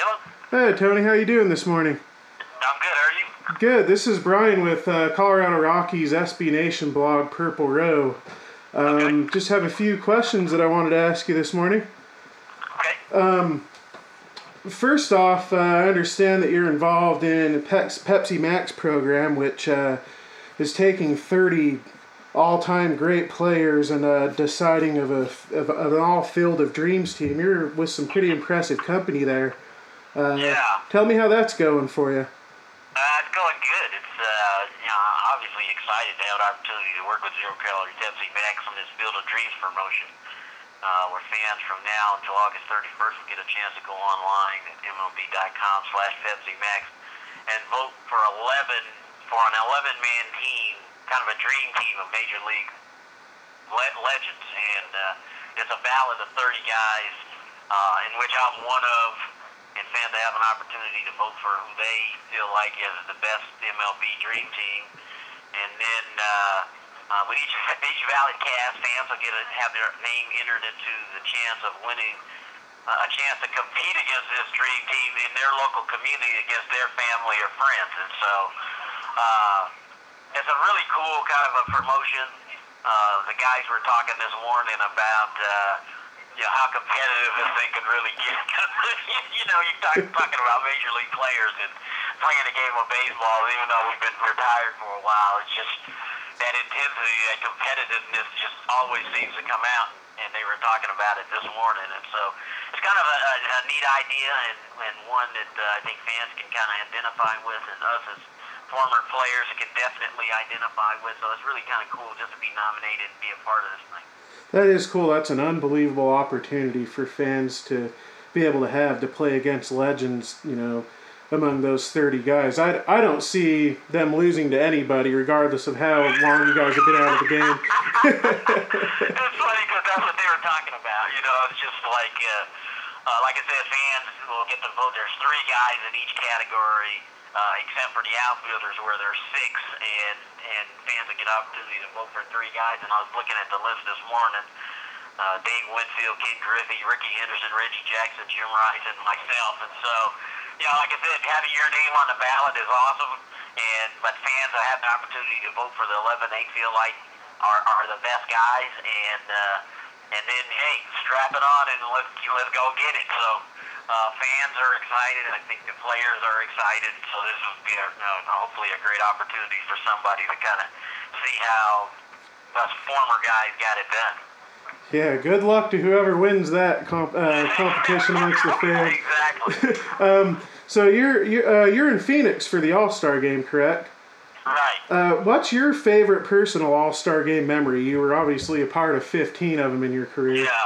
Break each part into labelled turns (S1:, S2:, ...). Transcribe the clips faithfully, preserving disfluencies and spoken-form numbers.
S1: Caleb.
S2: Hey, Tony, how you doing this morning?
S1: I'm good. How are you?
S2: Good. This is Brian with uh, Colorado Rockies S B Nation blog, Purple Row. Um,
S1: Okay.
S2: Just have a few questions that I wanted to ask you this morning.
S1: Okay.
S2: Um, first off, uh, I understand that you're involved in Pex- Pepsi Max program, which uh, is taking thirty all-time great players and uh, deciding of, a, of, of an all-field of dreams team. You're with some pretty impressive company there. Uh,
S1: Yeah.
S2: Tell me how that's going for you.
S1: Uh, it's going good. It's, uh, you know, obviously excited to have an opportunity to work with Zero Calorie Pepsi Max on this Field of Dreams promotion, uh, where fans from now until August thirty-first will get a chance to go online at M L B dot com slash Pepsi Max and vote for eleven, for an eleven-man team, kind of a dream team of Major League le- legends. And uh, it's a ballot of thirty guys, uh, in which I'm one of, and fans have an opportunity to vote for who they feel like is the best M L B dream team. And then uh, uh, with each each ballot cast, fans will get a, have their name entered into the chance of winning uh, a chance to compete against this dream team in their local community against their family or friends. And so uh, it's a really cool kind of a promotion. Uh, the guys were talking this morning about uh, you know, how competitive this thing could really get. you know, you're talk, talking about Major League players and playing a game of baseball, even though we've been retired for a while. It's just that intensity, that competitiveness just always seems to come out, and they were talking about it this morning. And so it's kind of a, a, a neat idea, and, and one that uh, I think fans can kind of identify with, and us as former players can definitely identify with. So it's really kind of cool just to be nominated and be a part of this thing.
S2: That is cool. That's an unbelievable opportunity for fans to be able to have to play against legends, you know, among those thirty guys. I, I don't see them losing to anybody, regardless of how long you guys have been out of the game.
S1: It's funny because that's what they were talking about. You know, it's just like, uh, uh, like I said, fans will get to vote. There's three guys in each category, uh, except for the outfielders where there's six, and, and fans will get an opportunity to vote for three guys. And I was looking at the list this morning. Uh, Dave Winfield, Ken Griffey, Ricky Henderson, Reggie Jackson, Jim Rice, and myself. And so, you know, like I said, having your name on the ballot is awesome. And but fans will have the opportunity to vote for the eleven they feel like are, are the best guys. And uh, and then, hey, strap it on and let's let's go get it. So uh, fans are excited. I think the players are excited. So this will be a, uh, hopefully a great opportunity for somebody to kind of see how us former guys got it done.
S2: Yeah, good luck to whoever wins that comp- uh, competition amongst the fans.
S1: Exactly.
S2: um, so you're you're, uh, you're in Phoenix for the All-Star Game, correct?
S1: Right.
S2: Uh, what's your favorite personal All-Star Game memory? You were obviously a part of fifteen of them in your career.
S1: Yeah.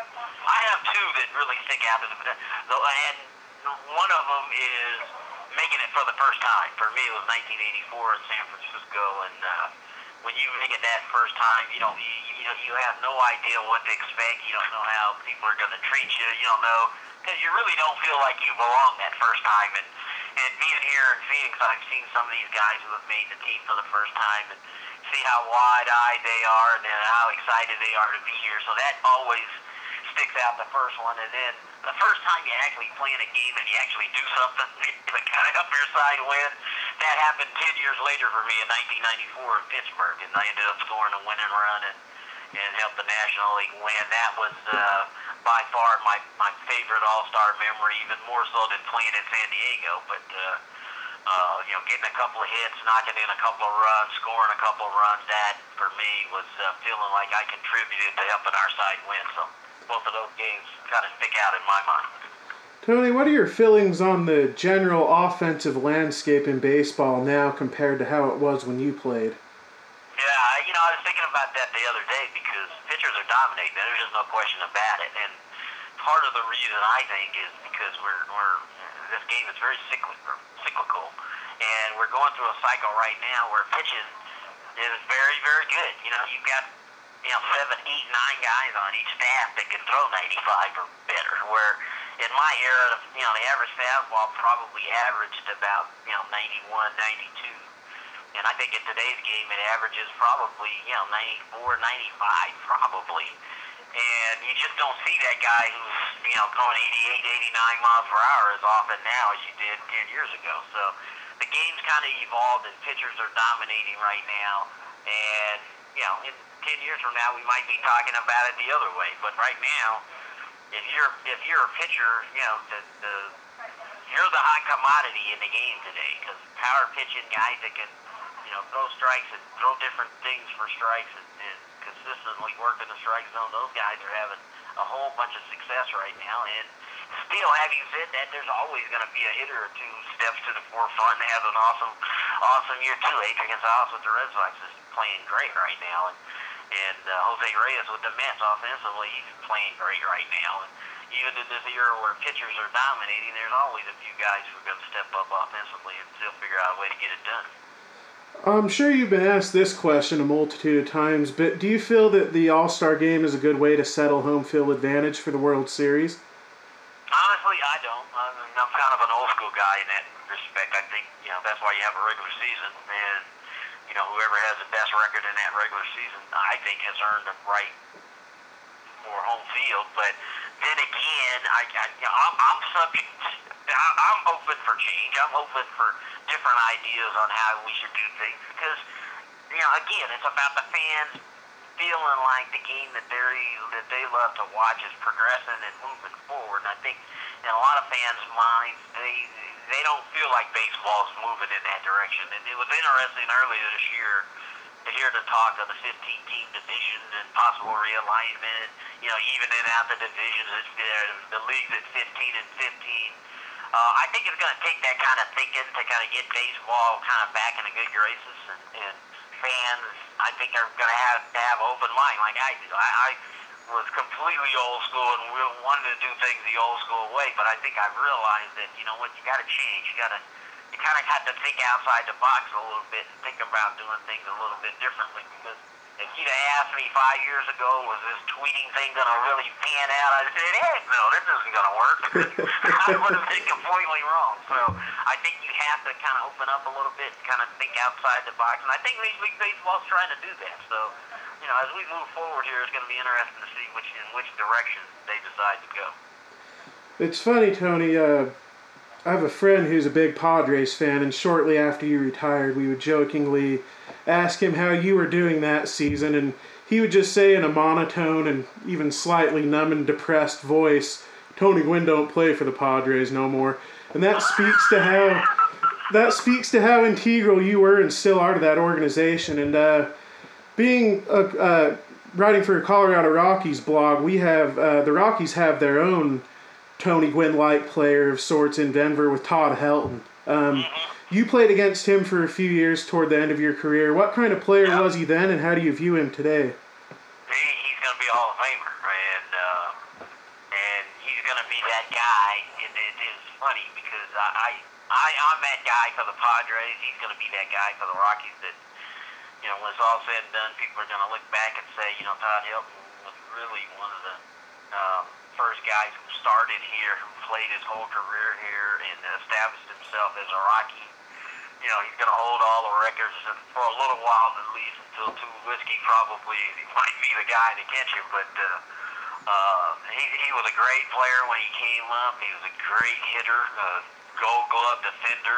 S1: I have two that really stick out. To the, and one of them is making it for the first time. For me, it was nineteen eighty-four in San Francisco, and uh, when you make it that first time, you don't, you, you know, you have no idea what to expect. You don't know how people are going to treat you. You don't know, because you really don't feel like you belong that first time. And and being here in Phoenix, I've seen some of these guys who have made the team for the first time and see how wide-eyed they are and then how excited they are to be here. So that always sticks out, the first one. And then the first time you actually play in a game and you actually do something to kind of help your side win, that happened ten years later for me in nineteen ninety-four in Pittsburgh, and I ended up scoring a winning run and, and helped the National League win. That was uh, by far my, my favorite All-Star memory, even more so than playing in San Diego. But, uh, uh, you know, getting a couple of hits, knocking in a couple of runs, scoring a couple of runs, that for me was uh, feeling like I contributed to helping our side win. So both of those games kind of stick out in my mind.
S2: Tony, what are your feelings on the general offensive landscape in baseball now compared to how it was when you played?
S1: Yeah, you know, I was thinking about that the other day because pitchers are dominating. There's just no question about it. And part of the reason, I think, is because we're, we're this game is very cyclical, cyclical, and we're going through a cycle right now where pitching is very, very good. You know, you've got, you know, seven, eight, nine guys on each staff that can throw ninety-five or better, where in my era, you know, the average fastball probably averaged about, you know, ninety-one, ninety-two. And I think in today's game, it averages probably, you know, ninety-four, ninety-five probably. And you just don't see that guy who's, you know, going eighty-eight, eighty-nine miles per hour as often now as you did ten years ago. So the game's kind of evolved, and pitchers are dominating right now. And, you know, in ten years from now, we might be talking about it the other way. But right now, if you're if you're a pitcher, you know, the, the you're the hot commodity in the game today, because power pitching guys that can, you know, throw strikes and throw different things for strikes and, and consistently work in the strike zone, those guys are having a whole bunch of success right now. And still, having said that, there's always going to be a hitter or two steps to the forefront and has an awesome, awesome year too. Adrian Gonzalez with the Red Sox is playing great right now, and and uh, Jose Reyes with the Mets offensively, he's playing great right now. And even in this era where pitchers are dominating, there's always a few guys who are going to step up offensively and still figure out a way to get it done.
S2: I'm sure you've been asked this question a multitude of times, but do you feel that the All-Star Game is a good way to settle home field advantage for the World Series?
S1: Honestly, I don't. I'm, I'm kind of an old school guy in that respect. I think, you know, that's why you have a regular season, and, you know, whoever has the best record in that regular season, I think, has earned the right for home field. But then again, I, I you know, I'm, I'm subject. I'm open for change. I'm open for different ideas on how we should do things, because, you know, again, it's about the fans feeling like the game that they that they love to watch is progressing and moving forward. And I think in a lot of fans' minds, they they don't feel like baseball is moving in that direction. And it was interesting earlier this year to hear the talk of the fifteen-team division and possible realignment. You know, even in out the divisions, it's, uh, the league's at fifteen and fifteen. Uh, I think it's going to take that kind of thinking to kind of get baseball kind of back in the good graces, and, and fans, I think, are going to have to have open mind like I do. I, I was completely old school and we wanted to do things the old school way, but I think I've realized that, you know what, you got to change. You got to, you kind of have to think outside the box a little bit and think about doing things a little bit differently, because if you'd have asked me five years ago, was this tweeting thing going to really pan out, I'd have said, heck no, this isn't going to work. I would have been completely wrong. So I think you have to kind of open up a little bit and kind of think outside the box. And I think Major League Baseball is trying to do that. So, you know, as we move forward here, it's going to be interesting to see which in which direction they decide to go.
S2: It's funny, Tony. Uh, I have a friend who's a big Padres fan, and shortly after you retired, we would jokingly ask him how you were doing that season, and he would just say in a monotone and even slightly numb and depressed voice, "Tony Gwynn don't play for the Padres no more." And that speaks to how that speaks to how integral you were and still are to that organization. And uh, being a, uh, writing for a Colorado Rockies blog, we have uh, the Rockies have their own Tony Gwynn-like player of sorts in Denver with Todd Helton. Um, you played against him for a few years toward the end of your career. What kind of player
S1: yeah.
S2: was he then, and how do you view him today?
S1: He, he's going to be a Hall of Famer, and uh, and he's going to be that guy. It, it is funny because I, I I'm that guy for the Padres. He's going to be that guy for the Rockies. That, you know, when it's all said and done, people are going to look back and say, you know, Todd Helton was really one of the um, first guys who started here, who played his whole career here, and established himself as a Rocky. You know, he's going to hold all the records for a little while, at least until Two Whiskey probably he might be the guy to catch him. But uh, uh, he he was a great player when he came up. He was a great hitter, uh, Gold Glove defender,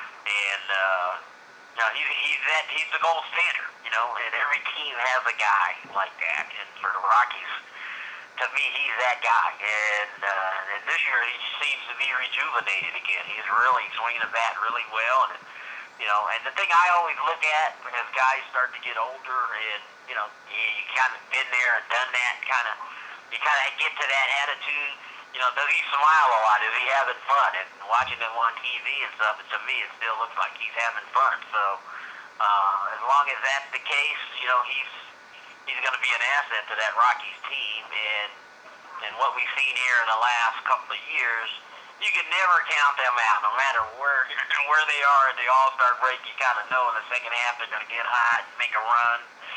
S1: and uh, you know, he's he's that he's the gold standard. You know, and every team has a guy like that. And for the Rockies, to me, he's that guy. And, uh, and this year, he seems to be rejuvenated again. He's really swinging the bat really well. And, you know, and the thing I always look at as guys start to get older and, you know, you, you kind of been there and done that, kind of, you kind of get to that attitude. You know, does he smile a lot? Is he having fun? And watching him on T V and stuff, to me, it still looks like he's having fun. So, uh, as long as that's the case, you know, he's, he's going to be an asset to that Rockies team, and and what we've seen here in the last couple of years, you can never count them out. No matter where where they are at the All-Star break, you kind of know in the second half they're going to get hot, make a run,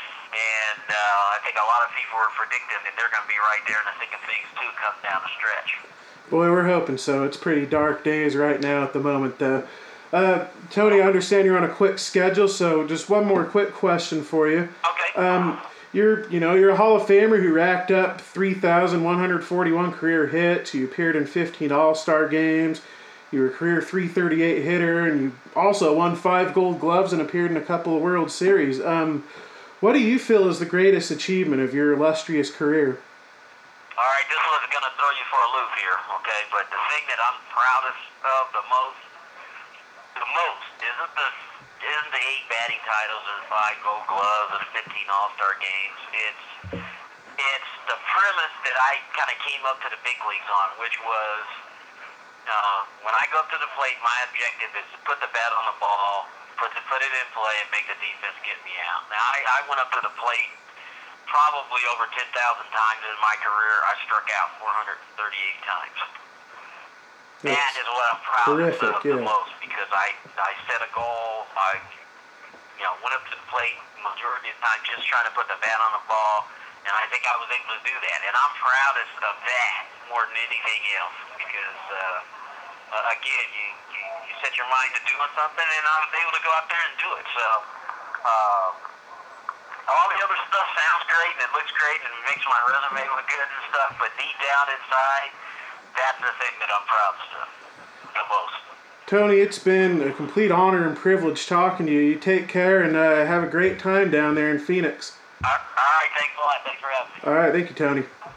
S1: and uh, I think a lot of people are predicting that they're going to be right there in the thick of things too, come down the stretch.
S2: Boy, we're hoping so. It's pretty dark days right now at the moment, though. Uh, Tony, I understand you're on a quick schedule, so just one more quick question for you.
S1: Okay.
S2: Um, you're, you know, you're a Hall of Famer who racked up three thousand one hundred forty-one career hits. You appeared in fifteen All-Star games. You were a career three thirty-eight hitter, and you also won five Gold Gloves and appeared in a couple of World Series. Um, what do you feel is the greatest achievement of your illustrious career?
S1: All right, this one's going to throw you for a loop here, okay? But the thing that I'm proudest of the most, the most, isn't the isn't the eight batting titles and five Gold Gloves and fifteen All-Star games. It's it's the premise that I kind of came up to the big leagues on, which was uh, when I go up to the plate, my objective is to put the bat on the ball, put the, put it in play, and make the defense get me out. Now I, I went up to the plate probably over ten thousand times in my career. I struck out four hundred thirty-eight times.
S2: That's
S1: that is what I'm proud
S2: terrific,
S1: of
S2: yeah.
S1: the most, because I, I set a goal. I you know went up to the plate majority of the time just trying to put the bat on the ball, and I think I was able to do that. And I'm proudest of that more than anything else, because uh, uh, again, you, you you set your mind to doing something, and I was able to go out there and do it. So. Uh, All the other stuff sounds great and it looks great and it makes my resume look good and stuff, but deep down inside, that's the thing that I'm proudest of the most.
S2: Tony, it's been a complete honor and privilege talking to you. You take care and uh, have a great time down there in Phoenix.
S1: All right, thanks a lot. Thanks for having me.
S2: All right, thank you, Tony.